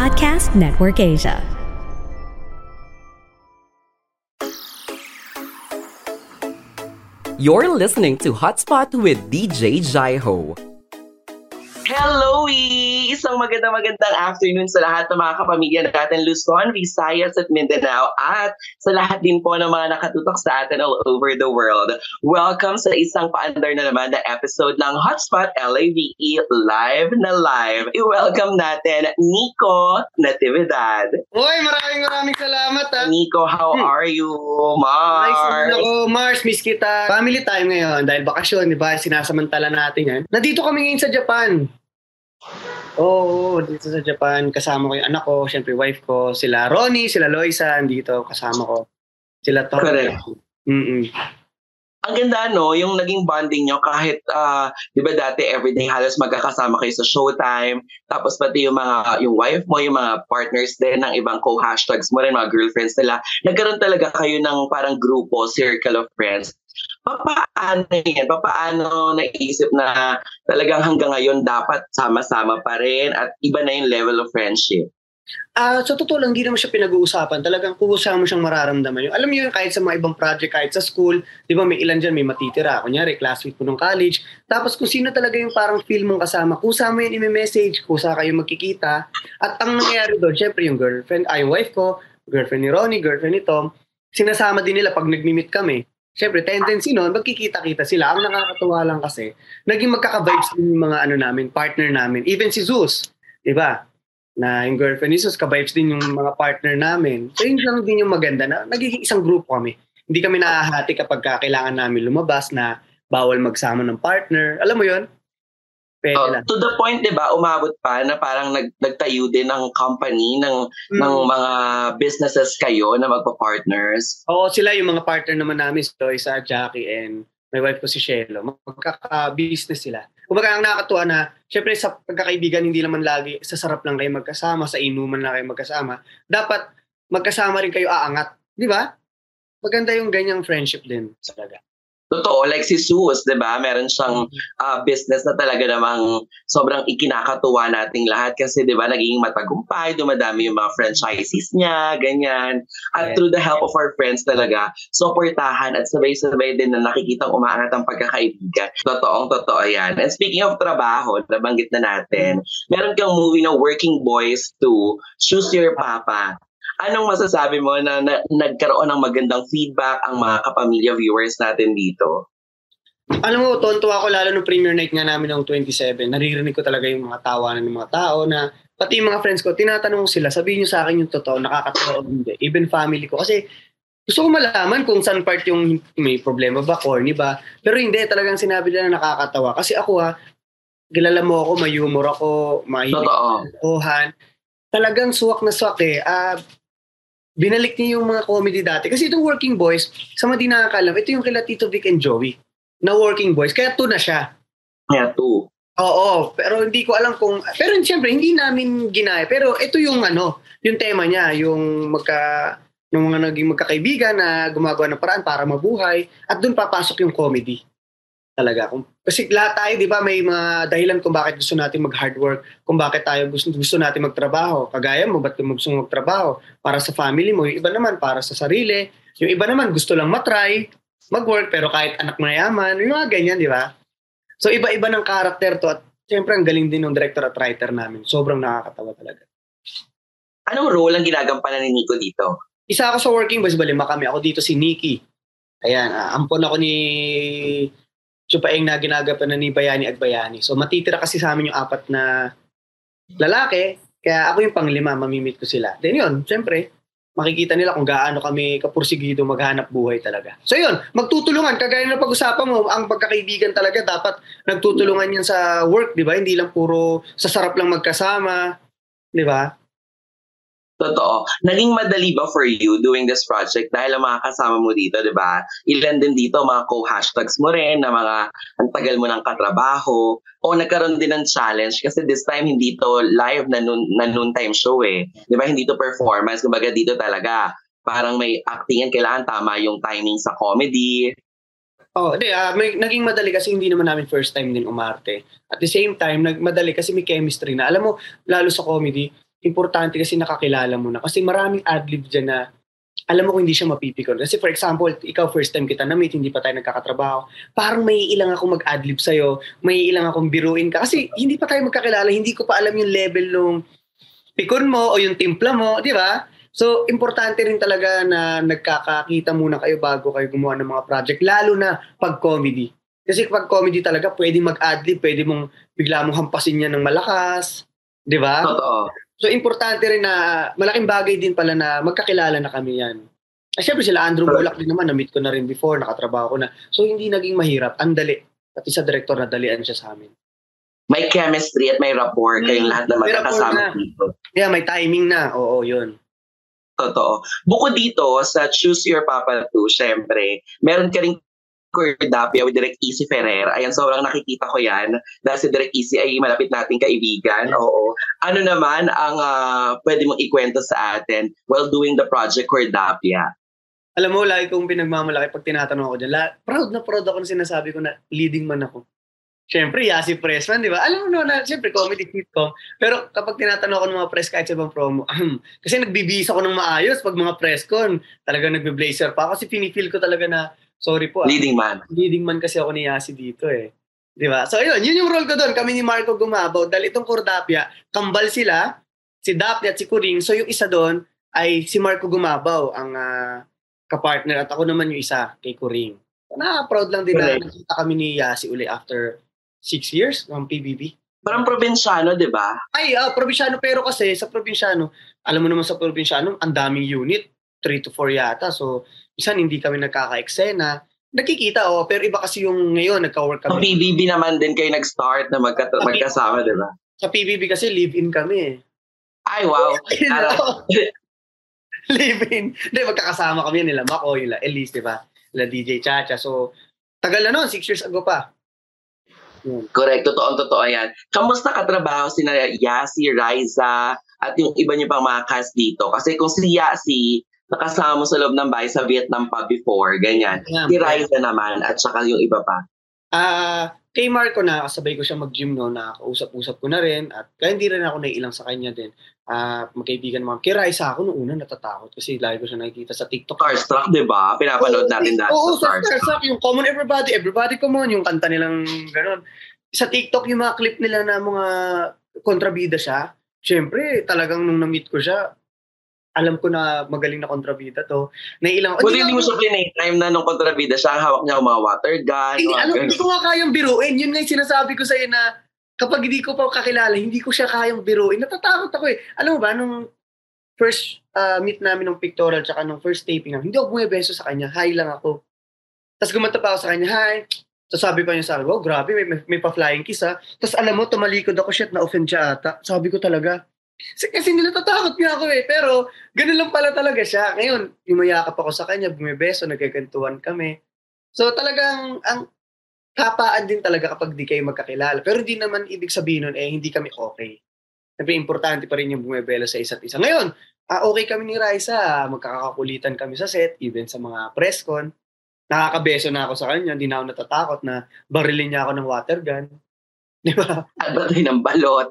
Podcast Network Asia. You're listening to Hotspot with DJ Jaiho. Hello! Isang magandang afternoon sa lahat ng mga kapamilya natin Luzon, Visayas at Mindanao at sa lahat din po ng mga nakatutok sa atin all over the world. Welcome sa isang paandar na naman na episode ng Hotspot LAVE Live na Live. I-welcome natin Nico Natividad. Uy, maraming salamat ha. Nico, how are you? Mars? Nice ako, Mars, miss kita. Family time ngayon dahil bakasyon, di ba? Sinasamantala natin yan. Nandito kami ngayon sa Japan. Oo, dito sa Japan. Kasama ko yung anak ko, syempre wife ko. Sila Ronnie, sila Loisa, dito kasama ko. Sila Tom. Correct. Ang ganda, no? Yung naging bonding nyo kahit, di ba dati everyday halos magkakasama kayo sa showtime. Tapos pati yung wife mo, yung mga partners din ng ibang co-hashtags mo rin, mga girlfriends nila. Nagkaroon talaga kayo ng parang grupo, circle of friends. Paano yan? Paano naisip na talagang hanggang ngayon dapat sama-sama pa rin at iba na yung level of friendship? Sa totoo lang, hindi naman siya pinag-uusapan. Talagang kusa mo siyang mararamdaman. Alam niyo yun, kahit sa mga ibang project, kahit sa school, di ba may ilan dyan, may matitira. Kunyari, classmate mo ng college. Tapos kung sino talaga yung parang feel mong kasama, kusa mo yun i-message, kusa kayo magkikita. At ang nangyayari doon, syempre yung yung wife ko, girlfriend ni Ronnie, girlfriend ni Tom, sinasama din nila pag nag-meet kami. Siyempre, tendency noon, magkikita-kita sila. Ang nakakatuwa lang kasi, naging magkaka-vibes din yung mga partner namin. Even si Zeus, di ba? Na yung girlfriend ni Zeus, ka-vibes din yung mga partner namin. So yun lang din yung maganda na nagiging isang grupo kami. Hindi kami nakahati kapag kailangan namin lumabas na bawal magsama ng partner. Alam mo yun? To the point, di ba, umabot pa na parang nagtayo din ng company ng mga businesses kayo na magpa-partners. Oo, sila yung mga partner naman namin, Loisa, Jackie, and my wife ko si Shelo. Magkaka-business sila. Kumbaga ang nakakatuwa na, syempre sa pagkakaibigan, hindi naman lagi sa sarap lang kayo magkasama, sa inuman lang kayo magkasama. Dapat magkasama rin kayo aangat. Di ba? Maganda yung ganyang friendship din talaga. Totoo, like si Sus, di ba? Meron siyang business na talaga namang sobrang ikinakatuwa nating lahat kasi di ba naging matagumpay, dumadami yung mga franchises niya, ganyan. At through the help of our friends talaga, supportahan at sabay-sabay din na nakikitang umaangat ang pagkakaibigan. Totoo yan. And speaking of trabaho, nabanggit na natin, meron kang movie na Working Boys 2, Choose Your Papa. Anong masasabi mo na nagkaroon ng magandang feedback ang mga kapamilya viewers natin dito? Alam mo, tontuwa ako lalo nung premiere night nga namin noong 27. Naririnig ko talaga yung mga tawanan ng mga tao na pati yung mga friends ko, tinatanong sila, sabihin nyo sa akin yung totoo, nakakatawa o hindi. Even family ko. Kasi gusto ko malaman kung saan part yung may problema ba, corny ba. Pero hindi, talagang sinabi nila na nakakatawa. Kasi ako kilala mo ako, may humor ako, mahilig kohan. Talagang swak na swak eh. Binalik niya yung mga comedy dati. Kasi itong Working Boys, sa mga di nakakalam, ito yung kila Tito Vic and Joey na Working Boys. Kaya 2 na siya. Kaya 2. Oo, pero hindi ko alam kung... Pero siyempre, hindi namin ginaya. Pero ito yung yung tema niya, yung ng mga naging magkakaibigan na gumagawa ng paraan para mabuhay. At doon papasok yung comedy. Talaga. Kasi lahat tayo, di ba, may mga dahilan kung bakit gusto natin mag-hard work, kung bakit tayo gusto natin magtrabaho. Kagaya mo, ba't gusto mo magtrabaho? Para sa family mo, yung iba naman para sa sarili. Yung iba naman gusto lang matry, mag-work, pero kahit anak mayaman, yung mga ganyan, di ba? So, iba-iba ng karakter to at siyempre ang galing din ng director at writer namin. Sobrang nakakatawa talaga. Anong role ang ginagampanan ni Nico dito? Isa ako sa Working Boys, balima kami. Ako dito si Nikki. Ayan, ampon ako ni... Chupaeng na ginagapan na ni Bayani at Bayani. So matitira kasi sa amin yung 4 na lalaki, kaya ako yung pang-5, mamimit ko sila. Then yun, siyempre, makikita nila kung gaano kami kapursigido maghanap buhay talaga. So yun, magtutulungan, kagaya na pag-usapan mo, ang pagkakaibigan talaga dapat nagtutulungan yan sa work, di ba? Hindi lang puro sa sarap lang magkasama, di ba? Totoo. Naging madali ba for you doing this project dahil ang mga kasama mo dito, di ba? Ilan din dito mga co-hashtags mo rin na mga ang tagal mo ng katrabaho o nagkaroon din ng challenge kasi this time hindi to live na noontime show eh. Di ba? Hindi to performance. Kumbaga dito talaga parang may acting yan. Kailangan tama yung timing sa comedy. Naging madali kasi hindi naman namin first time din umarte. At the same time, nagmadali kasi may chemistry na. Alam mo, lalo sa comedy, importante kasi nakakilala mo na. Kasi maraming adlib dyan na alam mo kung hindi siya mapipikon. Kasi for example, ikaw first time kita na-meet, hindi pa tayo nagkakatrabaho. Parang may ilang akong mag-adlib sa'yo, may ilang akong biruin ka. Kasi hindi pa tayo magkakilala, hindi ko pa alam yung level nung pikon mo o yung timpla mo, di ba? So, importante rin talaga na nagkakakita muna kayo bago kayo gumawa ng mga project, lalo na pag comedy. Kasi pag comedy talaga, pwede mag-adlib, pwede mong bigla mong hampasin yan ng malakas, di ba? Totoo. So, importante rin na malaking bagay din pala na magkakilala na kami yan. Siyempre sila Andrew Bulak din naman, na-meet ko na rin before, nakatrabaho ko na. So, hindi naging mahirap. Ang dali. Pati sa director, nadalian siya sa amin. May chemistry at may rapport kayong lahat na magkakasama dito. Yeah, may timing na. Oo, yun. Totoo. Bukod dito, sa Choose Your Papa 2, syempre, meron ka rin Cordapia with Direk Easy Ferrer. Ayan, sobrang nakikita ko yan. Dahil si Direk Easy ay malapit nating kaibigan. Oo. Ano naman ang pwede mong ikwento sa atin while doing the project Cordapia? Alam mo, lagi kong pinagmamalaki pag tinatanong ako dyan. Proud na proud ako na sinasabi ko na leading man ako. Siyempre, Yasi Pressman, di ba? Alam mo no, na siyempre, comedy sitcom. Pero kapag tinatanong ako ng mga press kahit sa ibang promo, kasi nagbibihis ako ng maayos pag mga press con. Talagang nagbe-blazer pa. Kasi pinifeel ko talaga na, sorry po. Leading man. Leading man kasi ako ni Yasi dito eh. Di ba? So yun yung role ko doon. Kami ni Marco Gumabaw. Dahil itong Cordapia, kambal sila, si Daphne at si Kuring. So yung isa doon ay si Marco Gumabaw, ang kapartner. At ako naman yung isa kay Kuring. Na-proud lang din na nakita kami ni Yasi uli after 6 years ng PBB. Parang probinsyano, di ba? Ay, probinsyano. Pero kasi sa probinsyano, alam mo naman sa probinsyano, ang daming unit. 3 to 4 yata. So, isan hindi kami nagkaka-eksena. Nakikita, pero iba kasi yung ngayon, nagka-work kami. Sa PBB naman din kayo nag-start na magkasama, di ba? Sa PBB kasi live-in kami. Ay, wow. Live-in. Hindi, magkakasama kami nila Mako, nila Elise, di ba? Nila DJ Chacha. So, tagal na noon, 6 years ago pa. Correct, totoo yan. Kamusta katrabaho si Yasi, Riza, at yung iba niyo pang mga cast dito? Kasi kung si Yasi, nakasama mo sa loob ng bahay sa Vietnam pa before, ganyan. Yeah, si Riza naman, at saka yung iba pa. Kay Marco na, kasabay ko siya mag-gym no, nakakausap-usap ko na rin, at kaya hindi rin ako naiilang sa kanya din. Magkaibigan naman. Kay Riza ako, noong una natatakot kasi lagi ko siya nakikita sa TikTok. Starstruck, di ba? Pinapanood natin dati sa Starstruck. Yung Common Everybody Common, yung kanta nilang gano'n. Sa TikTok, yung mga clip nila na mga kontrabida siya, syempre, talagang nung na-meet ko siya, alam ko na magaling na kontrabida to. Nailang, hindi mo siya time na nung kontrabida siya, hawak niya ang mga water gun. Hindi ko nga kayang biruin. Yun nga yung sinasabi ko sa'yo na kapag hindi ko pa kakilala, hindi ko siya kayang biruin. Natatakot ako eh. Alam mo ba, nung first meet namin ng pictorial tsaka nung first taping namin, hindi ako bumebeso sa kanya. Hi lang ako. Tapos gumanta pa ako sa kanya, hi. So sabi pa niya sa akin, wow, grabe, may pa-flying kiss ha. Tapos alam mo, tumalikod ako, shit, na-offend siya ata. Sabi ko talaga, kasi nilatatakot niya ako eh. Pero ganun lang pala talaga siya. Ngayon, yumayakap ako sa kanya, bumibeso, nagkakantuan kami. So talagang, ang kapaan din talaga kapag di kayo magkakilala. Pero hindi naman ibig sabihin nun, hindi kami okay. Siyempre, importante pa rin yung bumibelo sa isa't isa. Ngayon, okay kami ni Raisa, magkakakulitan kami sa set, even sa mga press con. Nakakabeso na ako sa kanya, hindi na ako natatakot na barilin niya ako ng water gun. Di ba? Batay ng balot.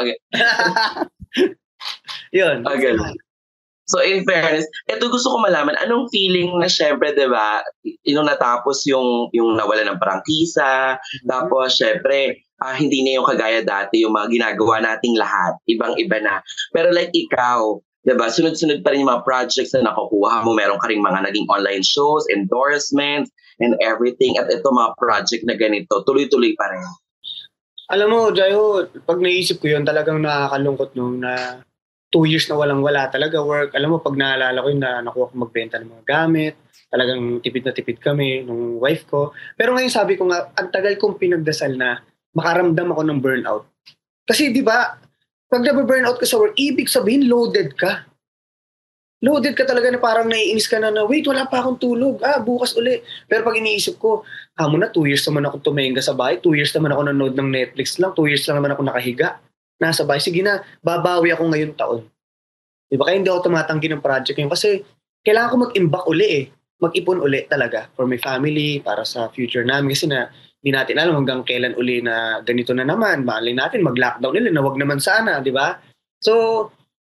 Yun. So in fairness, ito gusto ko malaman, anong feeling na syempre, di ba, yung natapos yung nawala ng prangkisa, tapos syempre, hindi na yung kagaya dati, yung mga ginagawa nating lahat, ibang-iba na. Pero like ikaw, diba, sunod-sunod pa rin yung mga projects na nakukuha mo. Meron ka rin mga naging online shows, endorsements, and everything. At ito mga project na ganito, tuloy-tuloy pa rin. Alam mo, Jaiho, pag naisip ko yun, talagang nakakalungkot nung na 2 years na walang-wala talaga work. Alam mo, pag naalala ko yun na nakuha ko magbenta ng mga gamit, talagang tipid na tipid kami nung wife ko. Pero ngayon sabi ko nga, ang tagal kong pinagdasal na makaramdam ako ng burnout. Kasi di ba, pag na-burnout ka sa work, ibig sabihin, loaded ka. Loaded ka talaga na parang naiinis ka na wait, wala pa akong tulog. Bukas uli. Pero pag iniisip ko, mo na 2 years naman ako tumenga sa bahay, 2 years naman ako nanood ng Netflix lang, 2 years lang naman ako nakahiga. Nasa bahay, sige na, babawi ako ngayon taon. Diba? Kaya hindi ako tumatanggi ng project yun. Kasi kailangan ko mag-imbak uli eh. Mag-ipon uli talaga for my family, para sa future namin. Kasi na, hindi natin alam hanggang kailan uli na ganito na naman. Malay natin, mag-lockdown nila na wag naman sana, di ba? So,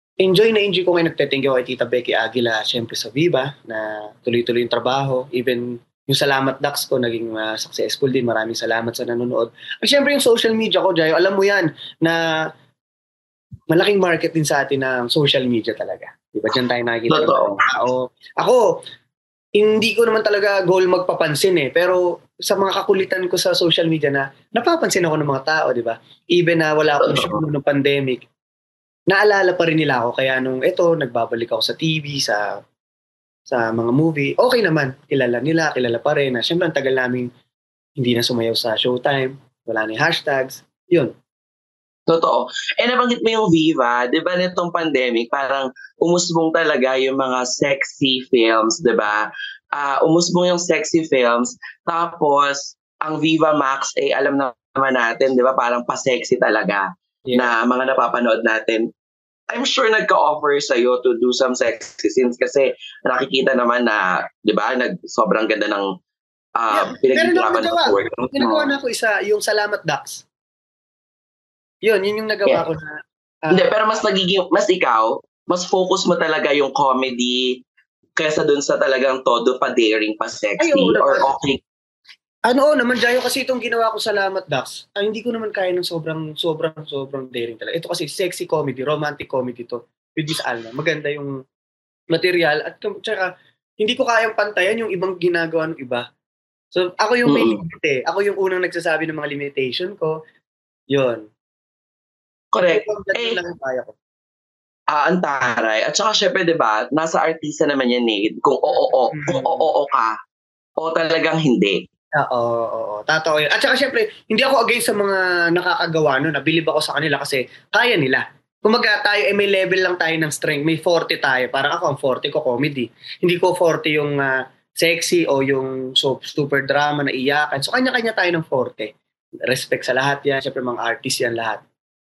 enjoy na enjoy ko ngayon. Nagte-thank you kay Tita Becky Aguila, syempre sa Viva, na tuloy-tuloy yung trabaho. Even yung Salamat Dax ko, naging successful din. Maraming salamat sa nanonood. At syempre yung social media ko, Jayo, alam mo yan, na malaking market din sa atin ng social media talaga. Di ba? Diyan tayo nakikita ng tao. Ako, hindi ko naman talaga goal magpapansin Pero sa mga kakulitan ko sa social media na napapansin ako ng mga tao, di ba? Even na wala akong show ng pandemic, naalala pa rin nila ako. Kaya nung nagbabalik ako sa TV, sa mga movie, okay naman. Kilala pa rin. Siyempre, ang tagal namin hindi na sumayaw sa Showtime. Wala na yung hashtags. Yun. Totoo. Nabanggit mo yung Viva, di ba nitong pandemic, parang umusbong talaga yung mga sexy films, di ba? Umusbong yung sexy films, tapos ang Viva Max, alam naman natin, di ba, parang pa-sexy talaga na mga napapanood natin. I'm sure nagka-offer sa'yo to do some sexy scenes kasi nakikita naman na, di ba, sobrang ganda ng pinag-iirapan ng work. Ginagawa na ako isa, yung Salamat Dax. Yun yung nagawa ko na. Hindi, pero mas ikaw, mas focus mo talaga yung comedy kaysa dun sa talagang todo pa daring, pa sexy, or okay? Naman, Jayo, kasi itong ginawa ko Salamat Dax, hindi ko naman kaya ng sobrang daring talaga. Ito kasi sexy comedy, romantic comedy to. With Miss Alna. Maganda yung material at tsaka hindi ko kayang pantayan yung ibang ginagawa ng iba. So, ako yung may limit Ako yung unang nagsasabi ng mga limitation ko. Yun. Correct. Ang taray. At saka syempre, di ba, nasa artista naman yan kung oo ka, o talagang hindi. Oo. Totoo yun. At saka syempre, hindi ako against sa mga nakakagawa nabilib ako sa kanila kasi kaya nila. Kumaga tayo, may level lang tayo ng strength. May 40 tayo. Parang ako, ang 40 ko comedy. Hindi ko 40 yung sexy o yung super drama na iyakan. So, kanya-kanya tayo ng 40. Respect sa lahat yan. Syempre, mga artist yan lahat.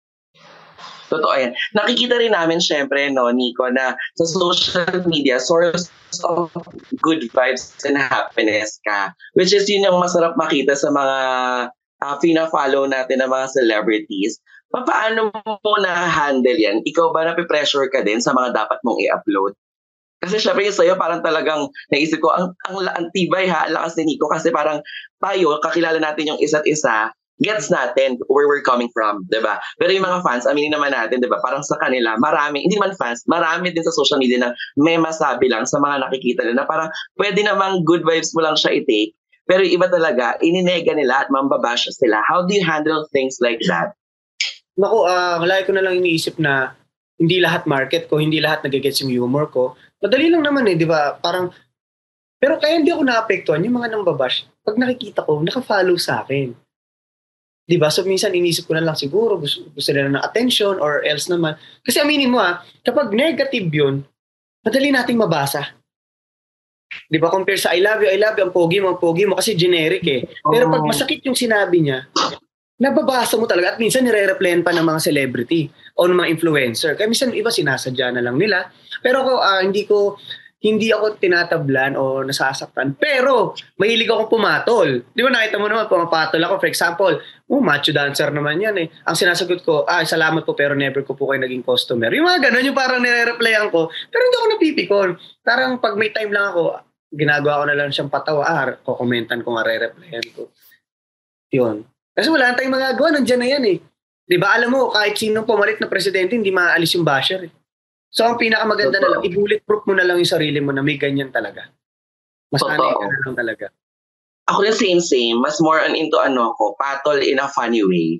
Totoo yan. Nakikita rin namin syempre, Nico, na sa social media, source of good vibes and happiness ka. Which is yun yung masarap makita sa mga fina-follow natin ng mga celebrities. Paano mo na-handle yan? Ikaw ba napipressure ka din sa mga dapat mong i-upload? Kasi syempre yung sa'yo parang talagang naisip ko, ang tibay lakas ni Nico kasi parang tayo, kakilala natin yung isa't isa, gets natin where we're coming from, diba? Pero yung mga fans, aminin naman natin, diba? Parang sa kanila, marami, hindi man fans, marami din sa social media na may masabi lang sa mga nakikita nila na parang pwede namang good vibes mo lang siya i-take, pero yung iba talaga, ininega nila at mambabash sila. How do you handle things like that? Naku, lagi ko na lang iniisip na hindi lahat market ko, hindi lahat nagigets yung humor ko. Madali lang naman di ba? Parang, pero kaya hindi ako naapektuhan yung mga nambabash. Pag nakikita ko, naka-follow sa akin. Diba? So, minsan inisip ko na lang siguro gusto nila ng attention or else naman. Kasi aminin mo kapag negative yun, madali nating mabasa. Diba? Compare sa I love you, ang pogi mo kasi generic Pero pag masakit yung sinabi niya, nababasa mo talaga at minsan nire-replyan pa ng mga celebrity o ng mga influencer. Kaya minsan iba sinasadya na lang nila. Pero ako, hindi ako tinatablan o nasasaktan. Pero, mahilig akong pumatol. Di ba nakita mo naman, pumapatol ako. For example, macho dancer naman yan Ang sinasagot ko, salamat po pero never ko po kayo naging customer. Yung mga ganun, yung parang nire-replyan ko. Pero hindi ako napipikon. Parang pag may time lang ako, ginagawa ko na lang siyang patawa. Kukomentan ko nga, re-replyan ko. Yun. Kasi wala tayong magagawa, nandiyan na yan Di ba, alam mo, kahit sinong pumalit na presidente, hindi maaalis yung basher So, ang pinakamaganda na lang, i-bulletproof mo na lang yung sarili mo na may ganyan talaga. Mas anay ka na lang talaga. Ako yung same. Mas more into ko, patol in a funny way.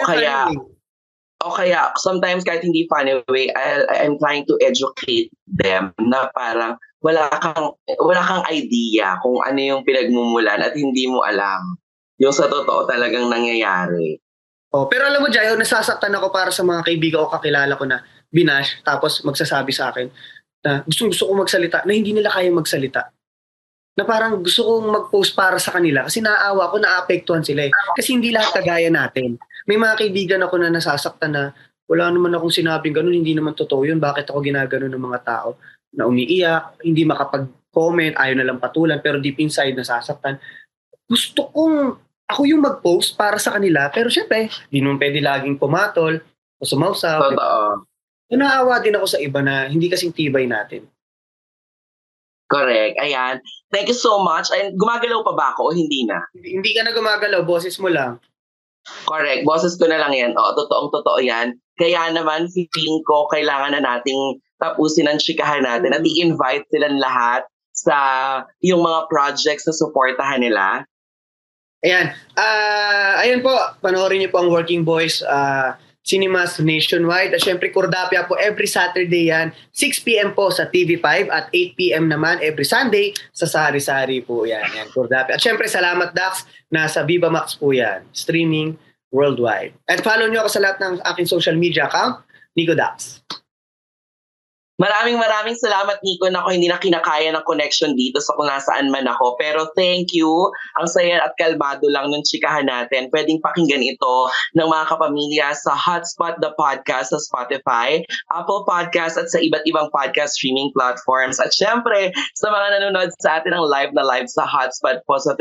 O kaya, sometimes kahit hindi funny way, I'm trying to educate them na parang wala kang idea kung ano yung pinagmumulan at hindi mo alam yung sa totoo talagang nangyayari. Pero alam mo, Jayo, nasasaktan ako para sa mga kaibigan o kakilala ko na binash, tapos magsasabi sa akin na gusto ko magsalita, na hindi nila kaya magsalita. Na parang gusto kong mag-post para sa kanila kasi naaawa ko, naapektuhan sila Kasi hindi lahat kagaya natin. May mga kaibigan ako na nasasaktan na wala naman akong sinabing ganun, hindi naman totoo yun. Bakit ako ginagano ng mga tao na umiiyak, hindi makapag-comment, ayaw na lang patulan, pero deep inside nasasaktan. Gusto kong ako yung mag-post para sa kanila, pero syempre, hindi naman pwede laging pumatol o sumausaw. Naawa din ako sa iba na hindi kasing tibay natin. Correct. Ayan. Thank you so much. And gumagalaw pa ba ako o hindi na? Hindi ka na gumagalaw, boses mo lang. Correct. Boses ko na lang yan. O, totoo yan. Kaya naman, feeling ko, kailangan na nating tapusin ang chikahan natin at i-invite silang lahat sa yung mga projects na supportahan nila. Ayan. Ayan po, panoorin niyo po ang Working Boys cinemas nationwide. At syempre, Kordapia po every Saturday yan. 6 p.m. po sa TV5 at 8 p.m. naman every Sunday sa Sari Sari po yan. Yan, Kordapia. At syempre, salamat Dax, nasa Viva Max po yan. Streaming worldwide. At follow nyo ako sa lahat ng aking social media account, Nico Dax. Maraming salamat, Nico, na ako hindi na kinakaya ng connection dito sa kung nasaan man ako. Pero thank you. Ang saya at kalmado lang ng chikahan natin. Pwedeng pakinggan ito ng mga kapamilya sa Hotspot the Podcast sa Spotify, Apple Podcast at sa iba't ibang podcast streaming platforms. At syempre, sa mga nanonood sa atin ng live sa Hotspot po sa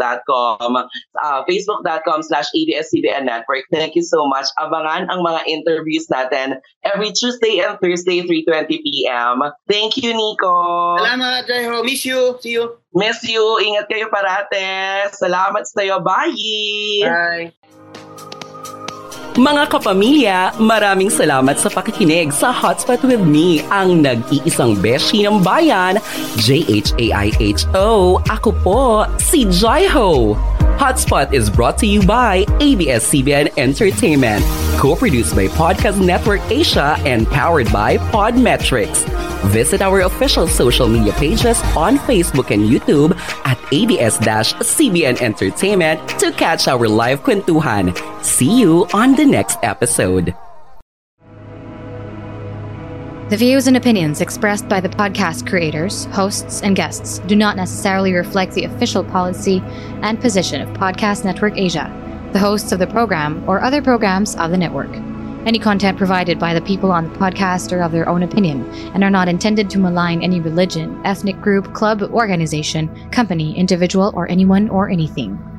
facebook.com/ABS-CBN Network. Thank you so much. Abangan ang mga interviews natin every Tuesday and Thursday, 3:20 p.m. Thank you, Nico. Salamat, Jaiho. Miss you. See you. Miss you. Ingat kayo parate. Salamat sa'yo. Bye! Bye. Mga kapamilya, maraming salamat sa pakikinig sa Hotspot with me, ang nag-iisang beshi ng bayan, JHAIHO. Ako po, si Jaiho. Hotspot is brought to you by ABS-CBN Entertainment, co-produced by Podcast Network Asia and powered by Podmetrics. Visit our official social media pages on Facebook and YouTube at ABS-CBN Entertainment to catch our live kwentuhan. See you on the next episode. The views and opinions expressed by the podcast creators, hosts, and guests do not necessarily reflect the official policy and position of Podcast Network Asia, the hosts of the program, or other programs of the network. Any content provided by the people on the podcast are of their own opinion and are not intended to malign any religion, ethnic group, club, organization, company, individual, or anyone or anything.